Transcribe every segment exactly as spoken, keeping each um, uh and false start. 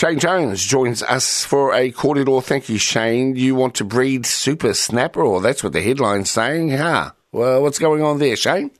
Shane Jones joins us for a Kōrero. Thank you, Shane. You want to breed super snapper, or that's what the headline's saying, huh? Well, what's going on there, Shane?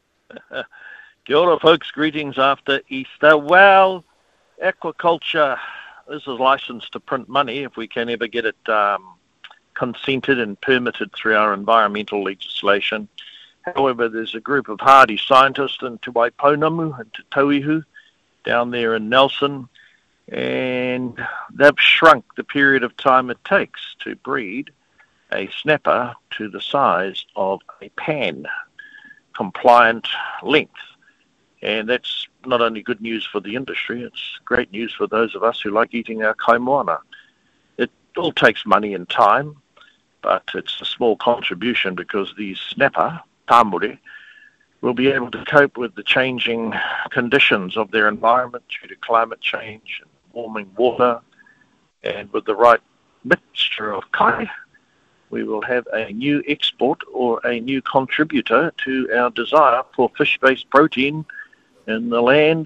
Kia ora, folks. Greetings after Easter. Well, aquaculture is a license to print money if we can ever get it um, consented and permitted through our environmental legislation. However, there's a group of hardy scientists in Te Waipounamu and Te Tauihu down there in Nelson, and they've shrunk the period of time it takes to breed a snapper to the size of a pan compliant length. And that's not only good news for the industry, it's great news for those of us who like eating our kaimoana. It all takes money and time, but it's a small contribution because these snapper, tāmore, will be able to cope with the changing conditions of their environment due to climate change and warming water. And with the right mixture of kai, we will have a new export or a new contributor to our desire for fish-based protein in the land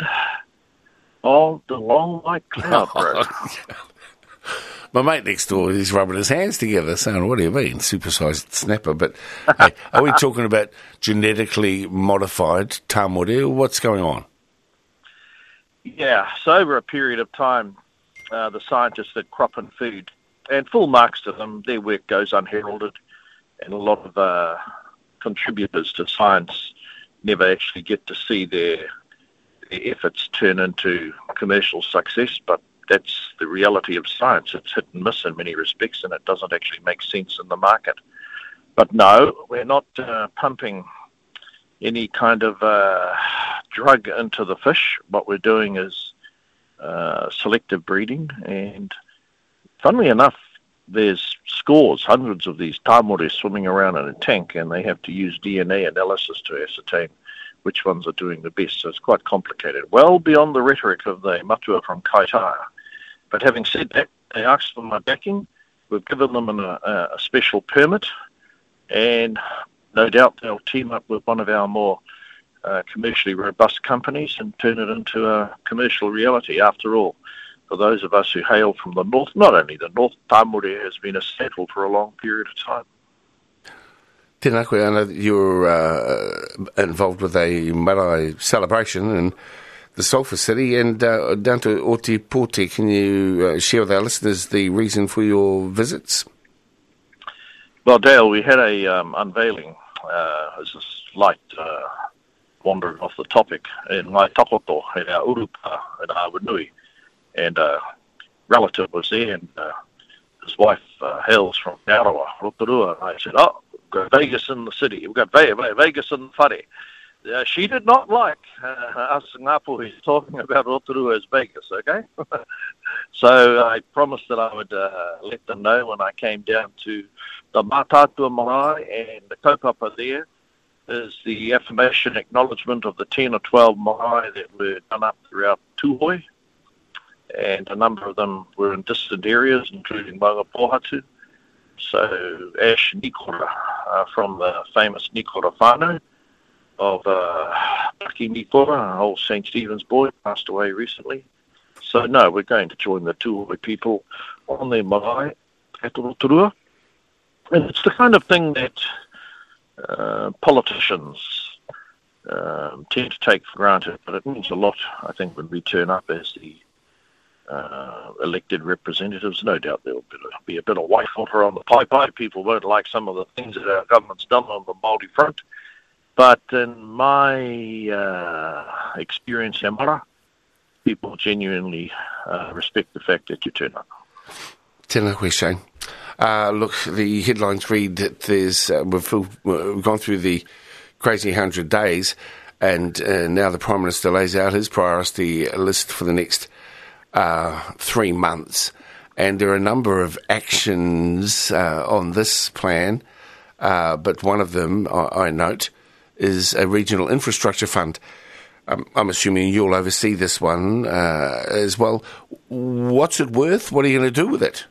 of the long white cloud, bro. My mate next door is rubbing his hands together saying, what do you mean, supersized snapper? But hey, are we talking about genetically modified tāmore? What's going on? Yeah, so over a period of time, uh, the scientists at Crop and Food, and full marks to them, their work goes unheralded, and a lot of uh, contributors to science never actually get to see their, their efforts turn into commercial success, but that's the reality of science. It's hit and miss in many respects, and it doesn't actually make sense in the market. But no, we're not uh, pumping any kind of uh, drug into the fish. What we're doing is uh, selective breeding, and funnily enough, there's scores, hundreds of these tāmore swimming around in a tank, and they have to use D N A analysis to ascertain which ones are doing the best. So it's quite complicated, well beyond the rhetoric of the matua from Kaitaia. But having said that, they asked for my backing. We've given them an, a, a special permit, and no doubt they'll team up with one of our more uh, commercially robust companies and turn it into a commercial reality. After all, for those of us who hail from the north, not only the north, tāmore has been a staple for a long period of time. Tēnā koe, I know that you're uh, involved with a marae celebration in the Sulphur City and uh, down to Ōtepoti. Can you uh, share with our listeners the reason for your visits? Well, Dale, we had a um, unveiling, uh, as a slight uh, wandering off the topic, in Ngai Takoto, in our Urupa, in Awanui. And a relative was there, and uh, his wife uh, hails from Aotearoa, Rotorua. And I said, oh, we've got Vegas in the city. We've got Vegas in the whare. Uh, she did not like uh, us Ngāpuhi talking about Rotorua as Vegas, okay? So I promised that I would uh, let them know when I came down to the Mātātua Marae, and the kaupapa there is the affirmation acknowledgement of the ten or twelve marae that were done up throughout Tūhoi, and a number of them were in distant areas, including Maunga Pohatu. So Ash Nikora, uh, from the famous Nikora whānau of uh, Taki Nikora, an old Saint Stephen's boy, passed away recently. So no, we're going to join the Tūhoi people on their marae at Rotorua. And it's the kind of thing that uh, politicians um, tend to take for granted, but it means a lot, I think, when we turn up as the uh, elected representatives. No doubt there will be a bit of waikato on the pai pai. People won't like some of the things that our government's done on the Māori front. But in my uh, experience in Mara, people genuinely uh, respect the fact that you turn up. Tēnā koe, Shane. Uh, look, the headlines read that there's uh, we've, we've gone through the crazy hundred days, and uh, now the Prime Minister lays out his priority list for the next uh, three months, and there are a number of actions uh, on this plan, uh, but one of them, I, I note, is a regional infrastructure fund. Um, I'm assuming you'll oversee this one uh, as well. What's it worth? What are you going to do with it?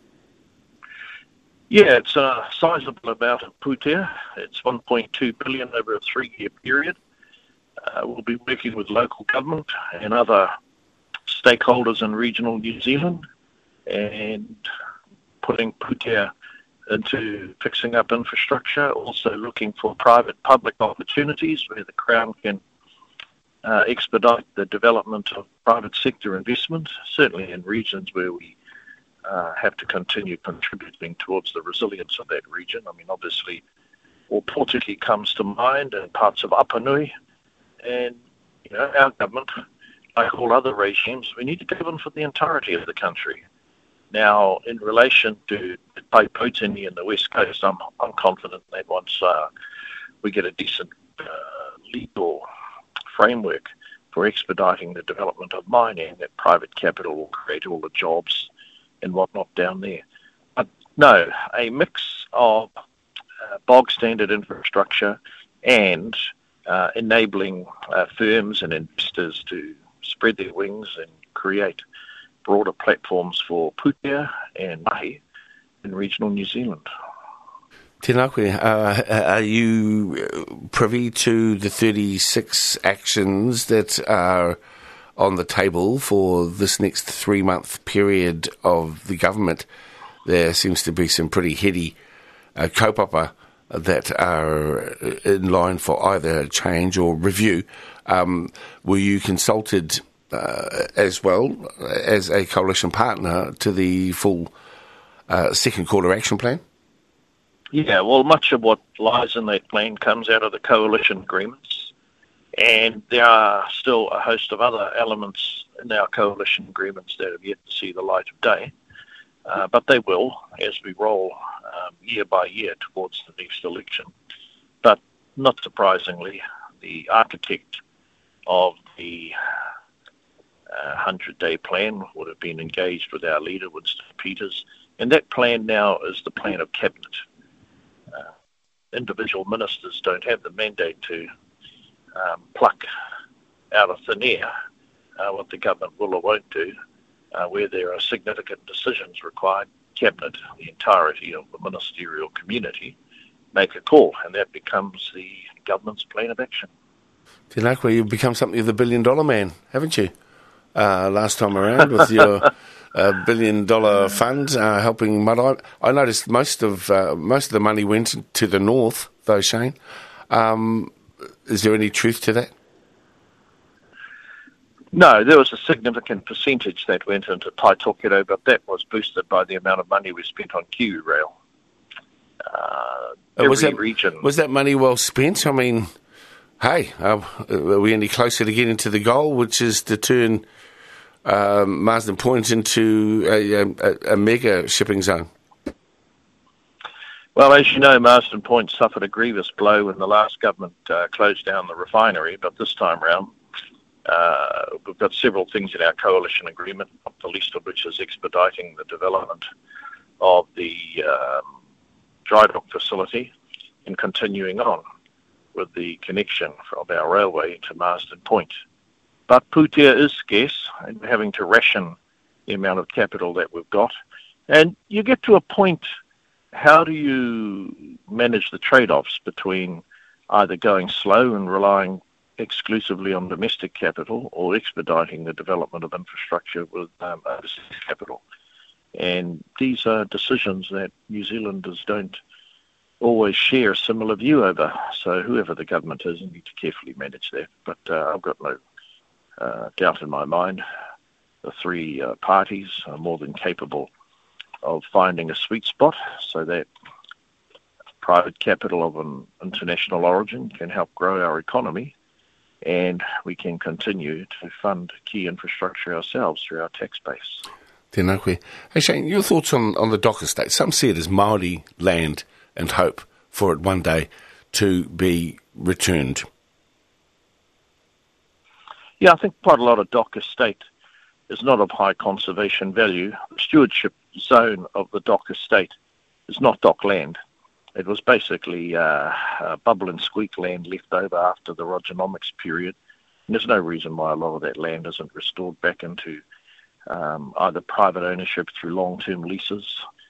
Yeah, it's a sizable amount of pūtea. It's one point two billion dollars over a three-year period. Uh, we'll be working with local government and other stakeholders in regional New Zealand and putting Pūtea into fixing up infrastructure, also looking for private-public opportunities where the Crown can uh, expedite the development of private sector investment, certainly in regions where we uh, have to continue contributing towards the resilience of that region. I mean, obviously, Ōpōtiki comes to mind and parts of Apanui, and you know, our government, like all other regimes, we need to govern for the entirety of the country. Now, in relation to Paipōtini in the West Coast, I'm, I'm confident that once uh, we get a decent uh, legal framework for expediting the development of mining, that private capital will create all the jobs and whatnot down there. But no, a mix of uh, bog standard infrastructure and uh, enabling uh, firms and investors to spread their wings and create broader platforms for Pūtea and mahi in regional New Zealand. Tēnā koe, uh, are you privy to the thirty-six actions that are on the table for this next three-month period of the government? There seems to be some pretty heady uh, kaupapa that are in line for either change or review. Um, were you consulted uh, as well as a coalition partner to the full uh, second quarter action plan? Yeah, well, much of what lies in that plan comes out of the coalition agreements, and there are still a host of other elements in our coalition agreements that have yet to see the light of day, uh, but they will as we roll um, year by year towards the next election. But not surprisingly, the architect of the uh, hundred-day plan would have been engaged with our leader, Winston Peters, and that plan now is the plan of Cabinet. Uh, individual ministers don't have the mandate to um, pluck out of thin air uh, what the government will or won't do. Uh, where there are significant decisions required, Cabinet, the entirety of the ministerial community, make a call, and that becomes the government's plan of action. Tēnā koe, you've become something of the billion-dollar man, haven't you? Uh, last time around with your uh, billion-dollar fund uh, helping Marae. I noticed most of uh, most of the money went to the north, though, Shane. Um, is there any truth to that? No, there was a significant percentage that went into Tai Tokerau, but that was boosted by the amount of money we spent on Kiwi Rail. Uh, every was that, region... Was that money well spent? I mean, hey, uh, are we any closer to getting to the goal, which is to turn um, Marsden Point into a, a, a mega shipping zone? Well, as you know, Marsden Point suffered a grievous blow when the last government uh, closed down the refinery, but this time round, Uh, we've got several things in our coalition agreement, not the least of which is expediting the development of the um, dry dock facility and continuing on with the connection of our railway to Marsden Point. But Pūtea is scarce, and we're having to ration the amount of capital that we've got. And you get to a point, how do you manage the trade-offs between either going slow and relying exclusively on domestic capital or expediting the development of infrastructure with um, overseas capital? And these are decisions that New Zealanders don't always share a similar view over. So whoever the government is, you need to carefully manage that. But uh, I've got no uh, doubt in my mind the three uh, parties are more than capable of finding a sweet spot so that private capital of an international origin can help grow our economy, and we can continue to fund key infrastructure ourselves through our tax base. Tēnā koe. Hey Shane, your thoughts on, on the dock estate? Some see it as Māori land and hope for it one day to be returned. Yeah, I think quite a lot of dock estate is not of high conservation value. The stewardship zone of the dock estate is not dock land. It was basically uh, uh, bubble and squeak land left over after the Rogernomics period. And there's no reason why a lot of that land isn't restored back into um, either private ownership through long-term leases